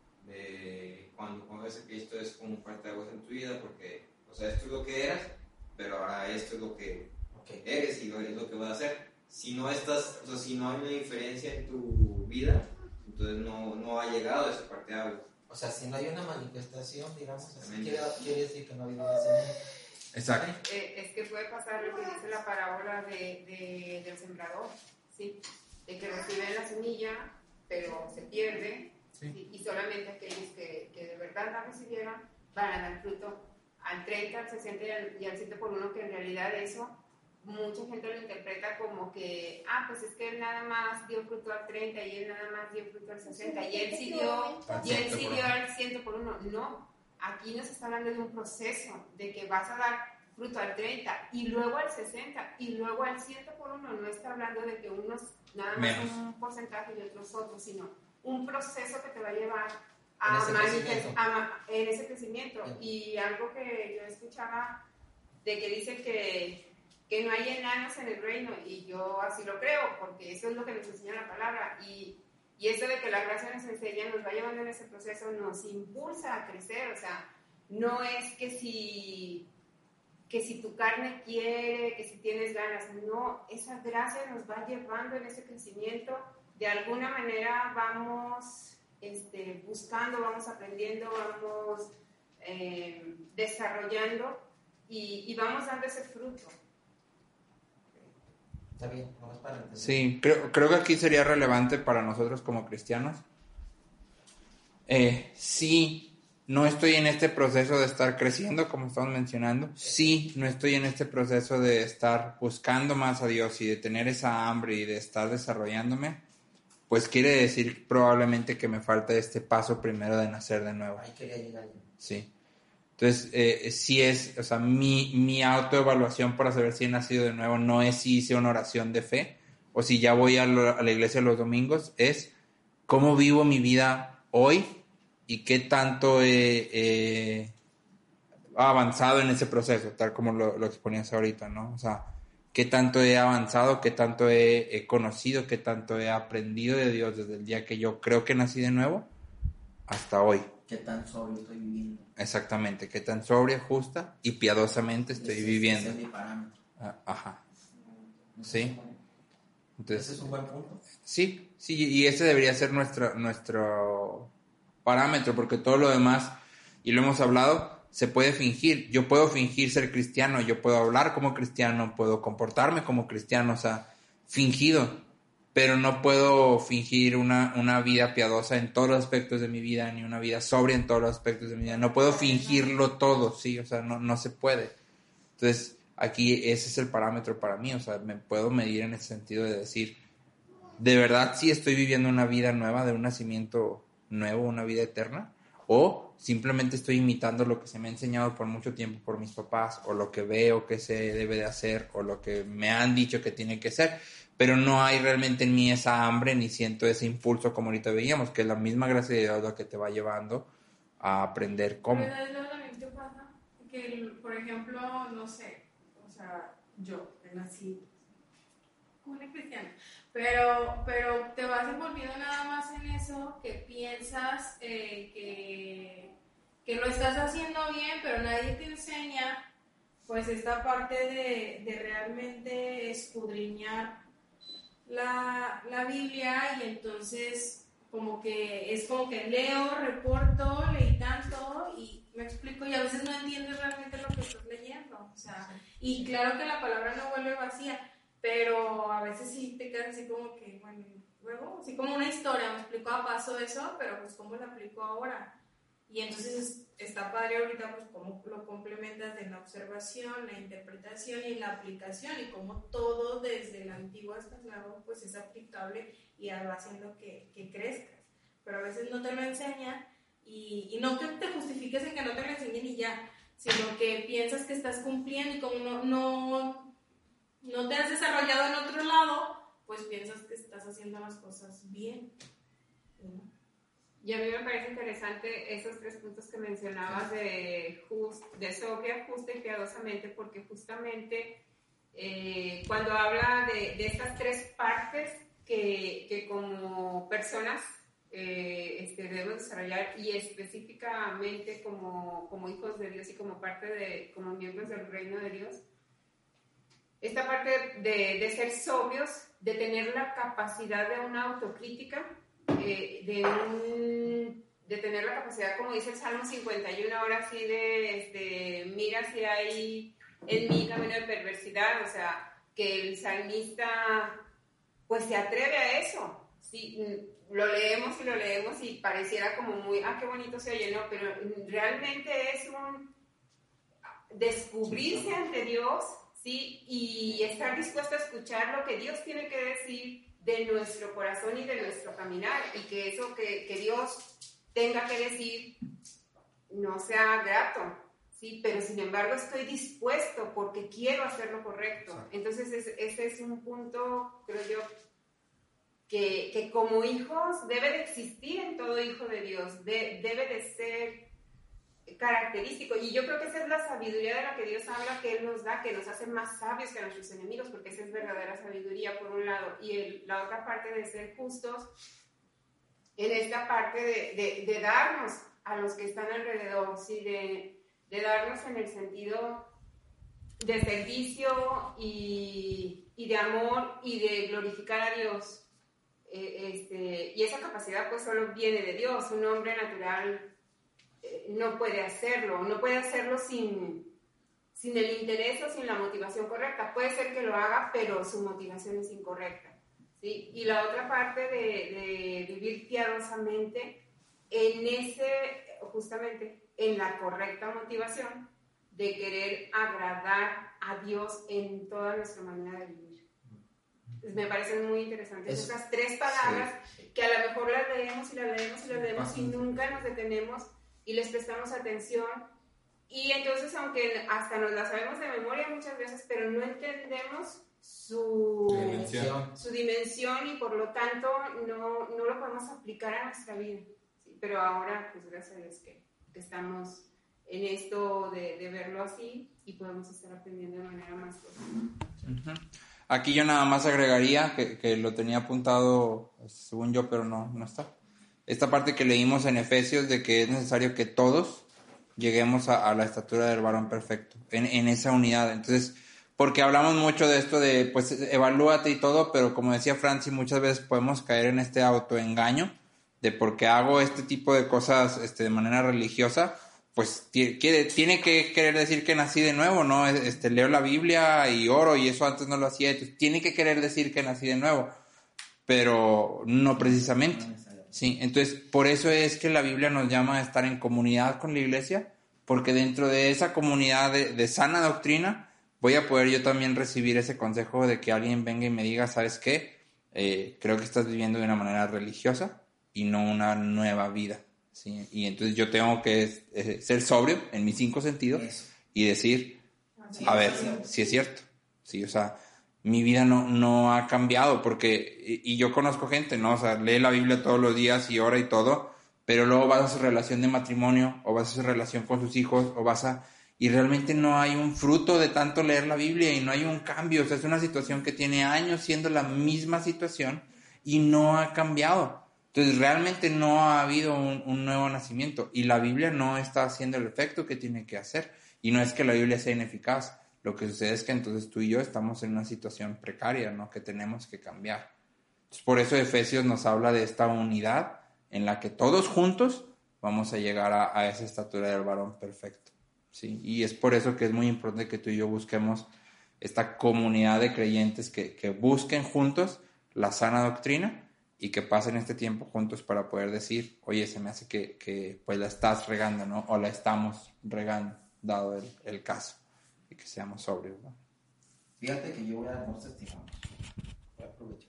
de cuando conoces a Cristo es como un parteaguas en tu vida, porque, o sea, esto es lo que eras, pero ahora esto es lo que okay. eres y es lo que vas a hacer. Si no estás, o sea, si no hay una diferencia en tu vida, entonces no, no ha llegado a esa parteaguas. O sea, si no hay una manifestación, digamos así, quiere, quiere decir que no ha habido nacimiento. Exacto. Eh, es que puede pasar lo que dice la parábola de, de, del sembrador, ¿sí? De que reciben la semilla, pero se pierde, sí. ¿Sí? Y solamente aquellos que, que de verdad la recibieron van a dar fruto al treinta, al sesenta y al, y al ciento por uno, que en realidad eso mucha gente lo interpreta como que, ah, pues es que él nada más dio fruto al treinta y él nada más dio fruto al sesenta y él sí dio, y él sí dio al ciento por uno. No, aquí nos está hablando de un proceso, de que vas a dar fruto al treinta y luego al sesenta y luego al ciento por uno. No está hablando de que unos nada más menos un porcentaje y otros otros, sino un proceso que te va a llevar a ese manifest- crecimiento. a ma- en ese crecimiento. Bien. Y algo que yo escuchaba de que dice que, que no hay enanos en el reino, y yo así lo creo, porque eso es lo que nos enseña la palabra. Y, y eso de que la gracia nos enseña, nos va llevando en ese proceso, nos impulsa a crecer. O sea, no es que si, que si tu carne quiere, que si tienes ganas, no, esa gracia nos va llevando en ese crecimiento. De alguna manera vamos este, buscando, vamos aprendiendo, vamos eh, desarrollando y, y vamos dando ese fruto. Está bien, vamos para entender. Sí, creo, creo que aquí sería relevante para nosotros como cristianos. Eh, sí, no estoy en este proceso de estar creciendo, como estamos mencionando. Sí, no estoy en este proceso de estar buscando más a Dios y de tener esa hambre y de estar desarrollándome. Pues quiere decir probablemente que me falta este paso primero de nacer de nuevo. Ahí quería llegar yo. Sí. Entonces, eh, sí es, o sea, mi, mi autoevaluación para saber si he nacido de nuevo no es si hice una oración de fe o si ya voy a, lo, a la iglesia los domingos, es cómo vivo mi vida hoy y qué tanto he, he avanzado en ese proceso, tal como lo, lo exponías ahorita, ¿no? O sea, qué tanto he avanzado, qué tanto he, he conocido, qué tanto he aprendido de Dios desde el día que yo creo que nací de nuevo hasta hoy. ¿Qué tan sobrio estoy viviendo? Exactamente, qué tan sobria, justa y piadosamente estoy Ese- viviendo. Ese es mi parámetro. Ah, ajá, No sé Sí. si con- entonces, Ese es un buen punto. sí, sí, y ese debería ser nuestro, nuestro parámetro, porque todo lo demás, y lo hemos hablado, se puede fingir. Yo puedo fingir ser cristiano, yo puedo hablar como cristiano, puedo comportarme como cristiano, o sea, fingido, pero no puedo fingir una, una vida piadosa en todos los aspectos de mi vida, ni una vida sobria en todos los aspectos de mi vida. No puedo fingirlo todo, sí, o sea, no, no se puede. Entonces, aquí ese es el parámetro para mí, o sea, me puedo medir en ese sentido de decir, ¿de verdad sí estoy viviendo una vida nueva, de un nacimiento nuevo, una vida eterna? ¿O simplemente estoy imitando lo que se me ha enseñado por mucho tiempo por mis papás, o lo que veo que se debe de hacer, o lo que me han dicho que tiene que ser? Pero no hay realmente en mí esa hambre, ni siento ese impulso como ahorita veíamos, que es la misma gracia de Dios la que te va llevando a aprender cómo. Pero ¿sabes lo también que pasa? Que, por ejemplo, no sé, o sea, yo, que nací como una cristiana, pero, pero te vas envolviendo nada más en eso, que piensas eh, que, que lo estás haciendo bien, pero nadie te enseña, pues, esta parte de, de realmente escudriñar la, la Biblia, y entonces como que es como que leo, reporto, leí tanto y me explico, y a veces no entiendes realmente lo que estás leyendo, o sea, y claro que la palabra no vuelve vacía, pero a veces sí te quedas así como que, bueno, luego, así como una historia, me explico, a paso eso, pero pues cómo lo aplico ahora. Y entonces está padre ahorita pues cómo lo complementas de la observación, la interpretación y la aplicación, y cómo todo desde el antiguo hasta el nuevo pues es aplicable y va haciendo que, que crezcas. Pero a veces no te lo enseñan, y, y no que te justifiques en que no te lo enseñen y ya, sino que piensas que estás cumpliendo, y como no, no, no te has desarrollado en otro lado, pues piensas que estás haciendo las cosas bien, ¿no? Y a mí me parece interesante esos tres puntos que mencionabas de, just, de sobria, justa y piadosamente, porque justamente eh, cuando habla de, de estas tres partes que, que como personas eh, este, debemos desarrollar, y específicamente como, como hijos de Dios y como parte de, como miembros del reino de Dios, esta parte de, de ser sobrios, de tener la capacidad de una autocrítica, Eh, de, un, de tener la capacidad, como dice el Salmo cincuenta y uno, ahora sí de, este, mira si hay en mí camino de perversidad, o sea, que el salmista pues se atreve a eso, ¿sí? Lo leemos y lo leemos y pareciera como muy, ah, qué bonito se oye, ¿no? Pero realmente es un descubrirse ante Dios, ¿sí? Y estar dispuesto a escuchar lo que Dios tiene que decir de nuestro corazón y de nuestro caminar, y que eso que, que Dios tenga que decir no sea grato, ¿sí? Pero sin embargo estoy dispuesto porque quiero hacer lo correcto. Entonces ese, ese es un punto, creo yo, que, que como hijos debe de existir en todo hijo de Dios, de, debe de ser característico, y yo creo que esa es la sabiduría de la que Dios habla, que Él nos da, que nos hace más sabios que a nuestros enemigos, porque esa es verdadera sabiduría por un lado, y el, la otra parte de ser justos, en esta parte de, de, de darnos a los que están alrededor, ¿sí? de, de darnos en el sentido de servicio y, y de amor y de glorificar a Dios, eh, este, y esa capacidad pues solo viene de Dios. Un hombre natural no puede hacerlo, no puede hacerlo sin, sin el interés o sin la motivación correcta. Puede ser que lo haga, pero su motivación es incorrecta, ¿sí? Y la otra parte de, de vivir piadosamente en ese, justamente, en la correcta motivación de querer agradar a Dios en toda nuestra manera de vivir. Pues me parecen muy interesantes es, esas tres palabras, sí, que a lo mejor las leemos y las leemos y las leemos y nunca nos detenemos y les prestamos atención, y entonces aunque hasta nos la sabemos de memoria muchas veces, pero no entendemos su dimensión, su dimensión y por lo tanto no, no lo podemos aplicar a nuestra vida, ¿sí? Pero ahora pues gracias a Dios que, que estamos en esto de, de verlo así y podemos estar aprendiendo de manera más profunda. Uh-huh. Aquí yo nada más agregaría que, que lo tenía apuntado según yo, pero no, no está. Esta parte que leímos en Efesios de que es necesario que todos lleguemos a, a la estatura del varón perfecto, en, en esa unidad. Entonces, porque hablamos mucho de esto de, pues, evalúate y todo, pero como decía Franci, muchas veces podemos caer en este autoengaño de porque hago este tipo de cosas este, de manera religiosa, pues t- quiere, tiene que querer decir que nací de nuevo, ¿no? Este, leo la Biblia y oro y eso antes no lo hacía, entonces tiene que querer decir que nací de nuevo, pero no precisamente. Sí, entonces por eso es que la Biblia nos llama a estar en comunidad con la iglesia, porque dentro de esa comunidad de, de sana doctrina voy a poder yo también recibir ese consejo de que alguien venga y me diga, ¿sabes qué? Eh, creo que estás viviendo de una manera religiosa y no una nueva vida, ¿sí? Y entonces yo tengo que eh, ser sobrio en mis cinco sentidos eso. Y decir, sí, a ver, si sí es cierto, sí, o sea, mi vida no, no ha cambiado, porque, y, y yo conozco gente, ¿no? O sea, lee la Biblia todos los días y ora y todo, pero luego vas a su relación de matrimonio, o vas a su relación con sus hijos, o vas a, y realmente no hay un fruto de tanto leer la Biblia y no hay un cambio, o sea, es una situación que tiene años siendo la misma situación y no ha cambiado. Entonces, realmente no ha habido un, un nuevo nacimiento y la Biblia no está haciendo el efecto que tiene que hacer, y no es que la Biblia sea ineficaz. Lo que sucede es que entonces tú y yo estamos en una situación precaria, ¿no? Que tenemos que cambiar. Entonces, por eso Efesios nos habla de esta unidad en la que todos juntos vamos a llegar a, a esa estatura del varón perfecto, ¿sí? Y es por eso que es muy importante que tú y yo busquemos esta comunidad de creyentes que, que busquen juntos la sana doctrina y que pasen este tiempo juntos para poder decir, oye, se me hace que, que pues la estás regando, ¿no? O la estamos regando, dado el, el caso. Y que seamos sobrios, ¿no? Fíjate que yo voy a dar dos testimonios. Voy a aprovechar.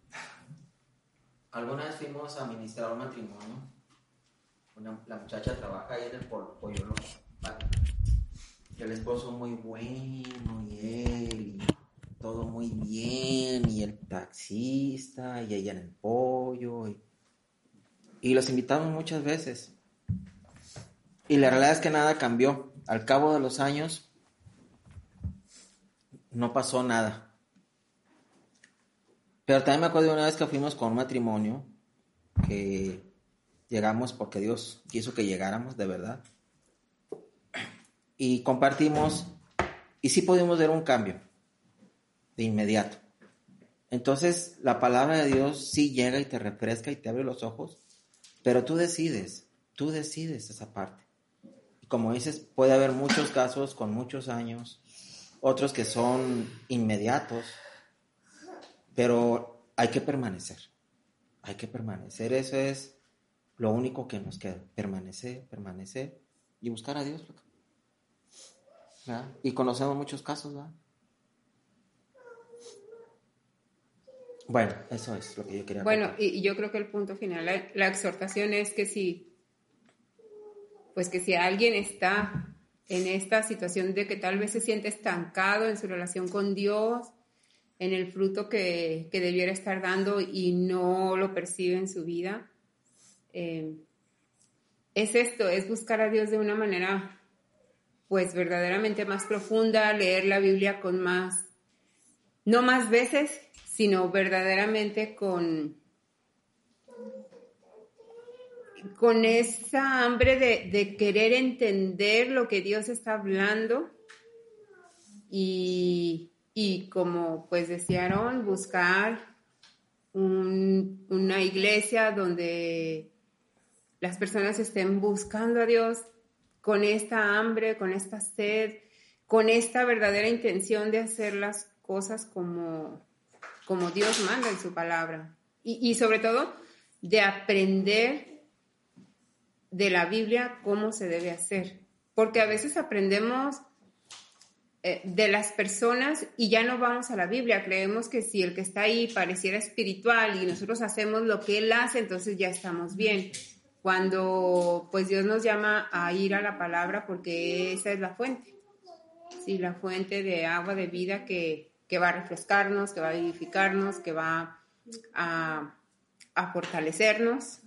Alguna vez fuimos a ministrar un matrimonio. Una, la muchacha trabaja ahí en el pollo, pollo loco. Vale. Y el esposo muy bueno, y él, y todo muy bien, y el taxista, y ella en el pollo. Y, y los invitamos muchas veces. Y la realidad es que nada cambió. Al cabo de los años, no pasó nada. Pero también me acuerdo de una vez que fuimos con un matrimonio, que llegamos porque Dios quiso que llegáramos, de verdad. Y compartimos, y sí pudimos ver un cambio, de inmediato. Entonces, la palabra de Dios sí llega y te refresca y te abre los ojos, pero tú decides, tú decides esa parte. Y como dices, puede haber muchos casos con muchos años, otros que son inmediatos, pero hay que permanecer, hay que permanecer, eso es lo único que nos queda, permanecer, permanecer y buscar a Dios, ¿verdad? Y conocemos muchos casos, ¿verdad? Bueno, eso es lo que yo quería Bueno, contar. y, y yo creo que el punto final, la, la exhortación es que si, pues que si alguien está en esta situación de que tal vez se siente estancado en su relación con Dios, en el fruto que, que debiera estar dando y no lo percibe en su vida. Eh, es esto, es buscar a Dios de una manera pues verdaderamente más profunda, leer la Biblia con más, no más veces, sino verdaderamente con, con esa hambre de, de querer entender lo que Dios está hablando y, y como pues decía Aaron, buscar un, una iglesia donde las personas estén buscando a Dios con esta hambre, con esta sed, con esta verdadera intención de hacer las cosas como, como Dios manda en su palabra. Y, y sobre todo, de aprender de la Biblia cómo se debe hacer. Porque a veces aprendemos eh, de las personas y ya no vamos a la Biblia. Creemos que si el que está ahí pareciera espiritual y nosotros hacemos lo que él hace, entonces ya estamos bien. Cuando pues Dios nos llama a ir a la palabra porque esa es la fuente, sí, la fuente de agua de vida que, que va a refrescarnos, que va a vivificarnos, que va a, a fortalecernos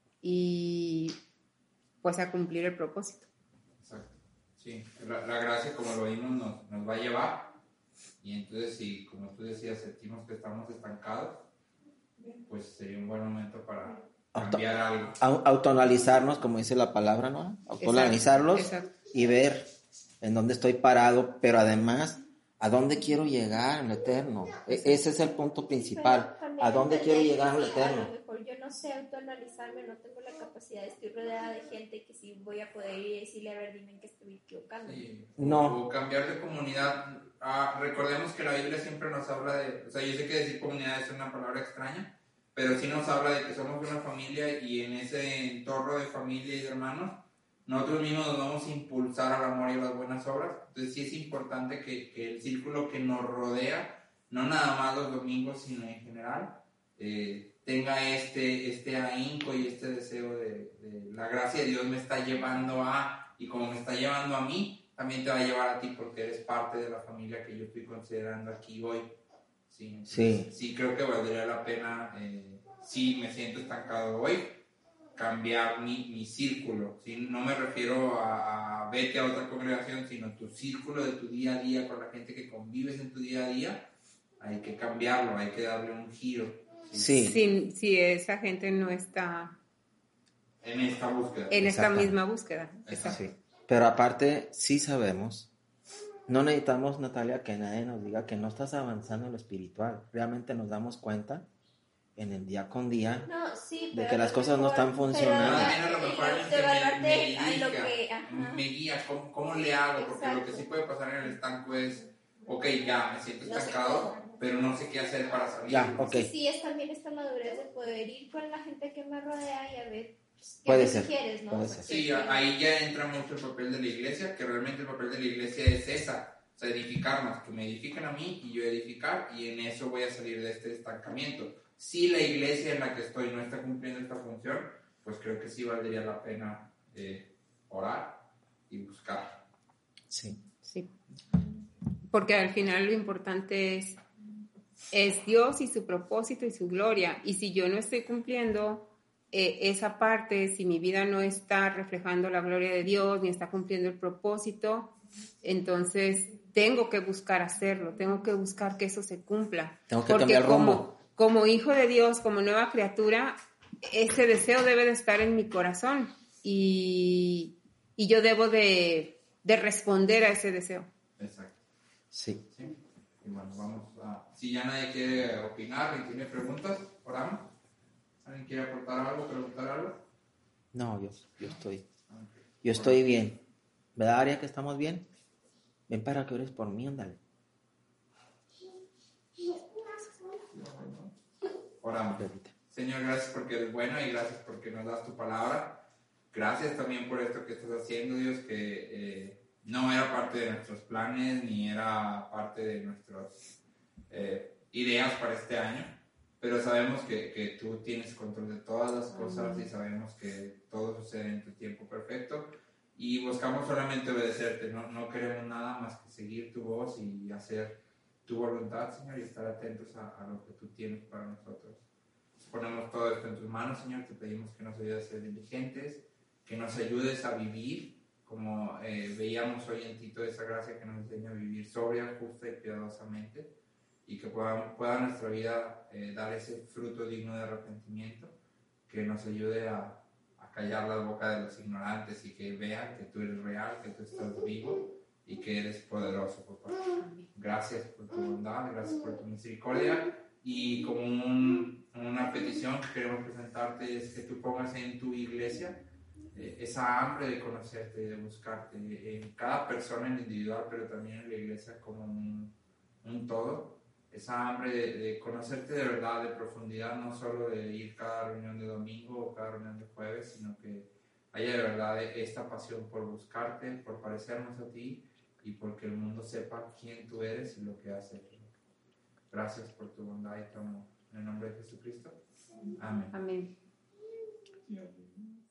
y pues a cumplir el propósito. Exacto, sí, la, la gracia como lo vimos nos, nos va a llevar y entonces si como tú decías sentimos que estamos estancados, pues sería un buen momento para cambiar algo. Auto, autoanalizarnos, como dice la palabra, ¿no? Autoanalizarlos exacto, exacto. Y ver en dónde estoy parado, pero además, ¿a dónde quiero llegar en lo eterno? E- ese es el punto principal. ¿A dónde quiero llegar en lo eterno? A lo mejor yo no sé autoanalizarme, no tengo la capacidad, estoy rodeada de gente que sí voy a poder ir y decirle, a ver, dime en qué estoy equivocando. Sí. No. O cambiar de comunidad. Ah, recordemos que la Biblia siempre nos habla de, o sea, yo sé que decir comunidad es una palabra extraña, pero sí nos habla de que somos una familia y en ese entorno de familia y de hermanos, nosotros mismos nos vamos a impulsar al amor y a las buenas obras. Entonces sí es importante que, que el círculo que nos rodea, no nada más los domingos, sino en general, eh, tenga este, este ahínco y este deseo de, de la gracia de Dios me está llevando a, y como me está llevando a mí, también te va a llevar a ti porque eres parte de la familia que yo estoy considerando aquí hoy. Sí, Sí. sí creo que valdría la pena, eh, si me siento estancado hoy, cambiar mi, mi círculo, ¿sí? No me refiero a, a vete a otra congregación, sino tu círculo de tu día a día con la gente que convives en tu día a día, hay que cambiarlo, hay que darle un giro. Sí. Si, si esa gente no está En esta búsqueda. en esta misma búsqueda. Exacto. Sí. Pero aparte, sí sabemos, no necesitamos, Natalia, que nadie nos diga que no estás avanzando en lo espiritual. Realmente nos damos cuenta en el día con día No, sí, de pero que a lo las cosas no mejor- están funcionando. pero También a lo mejor alguien que evaluarte me, me a lo dirija, que- ajá. me guía, ¿cómo, cómo le hago? Porque Exacto. lo que sí puede pasar en el estanco es, ok, ya, me siento No sé estancado, cómo. pero no sé qué hacer para salir. Ya, ok. Sí, sí, es también esta madurez de poder ir con la gente que me rodea y a ver pues, qué Puede me ser, sugieres, ¿no? puede ser. Sí, ahí ya entra mucho el papel de la iglesia, que realmente el papel de la iglesia es esa, o sea, edificarnos, que me edifiquen a mí y yo edificar, y en eso voy a salir de este estancamiento. Si la iglesia en la que estoy no está cumpliendo esta función, pues creo que sí valdría la pena eh, orar y buscar. Sí. Sí. Porque al final lo importante es, es Dios y su propósito y su gloria. Y si yo no estoy cumpliendo eh, esa parte, si mi vida no está reflejando la gloria de Dios, ni está cumpliendo el propósito, entonces tengo que buscar hacerlo, tengo que buscar que eso se cumpla. Tengo que Porque cambiar como, rumbo. como hijo de Dios, como nueva criatura, ese deseo debe de estar en mi corazón y, y yo debo de, de responder a ese deseo. Exacto. Sí. Sí. Y bueno, vamos a... Si ya nadie quiere opinar ni tiene preguntas, oramos. ¿Alguien quiere aportar algo, preguntar algo? No, yo, yo estoy. Yo estoy bien. ¿Verdad, Aria, que estamos bien? Ven para que ores por mí, ándale. Oramos. Señor, gracias porque eres bueno y gracias porque nos das tu palabra. Gracias también por esto que estás haciendo, Dios, que eh, no era parte de nuestros planes ni era parte de nuestras eh, ideas para este año, pero sabemos que, que tú tienes control de todas las cosas y sabemos que todo sucede en tu tiempo perfecto y buscamos solamente obedecerte, no, no queremos nada más que seguir tu voz y hacer tu voluntad, Señor, y estar atentos a, a lo que tú tienes para nosotros. Ponemos todo esto en tus manos, Señor, te pedimos que nos ayudes a ser diligentes, que nos ayudes a vivir, como eh, veíamos hoy en ti, toda esa gracia que nos enseña a vivir sobria, justa y piadosamente, y que pueda, pueda nuestra vida eh, dar ese fruto digno de arrepentimiento, que nos ayude a, a callar la boca de los ignorantes y que vean que tú eres real, que tú estás vivo y que eres poderoso, papá. Gracias por tu bondad, gracias por tu misericordia, y como un, una petición que queremos presentarte es que tú pongas en tu iglesia eh, esa hambre de conocerte y de buscarte en cada persona en individual, pero también en la iglesia como un, un todo, esa hambre de, de conocerte de verdad, de profundidad, no solo de ir cada reunión de domingo o cada reunión de jueves, sino que haya de verdad esta pasión por buscarte, por parecernos a ti y porque el mundo sepa quién tú eres y lo que has hecho. Gracias por tu bondad y tu amor. En el nombre de Jesucristo. Amén. Amén. Amén.